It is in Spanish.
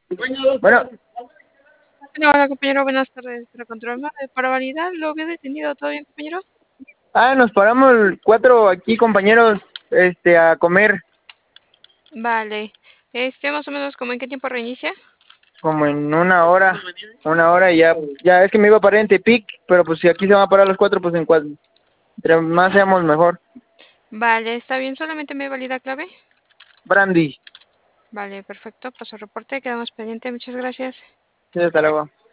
Bueno, Hola, compañero, buenas tardes. Para controlar, para validar, lo había detenido. ¿Todo bien, compañero? nos paramos cuatro aquí, compañeros, a comer Vale. Más o menos, ¿como en qué tiempo reinicia? como en una hora y ya es que me iba a parar en Tepic, pero pues si aquí se van a parar los cuatro, pues en cuatro, entre más seamos mejor. Vale, está bien. ¿Solamente me valida clave? Brandy, Vale, perfecto. Paso reporte. Quedamos pendiente. Muchas gracias. sí, hasta luego.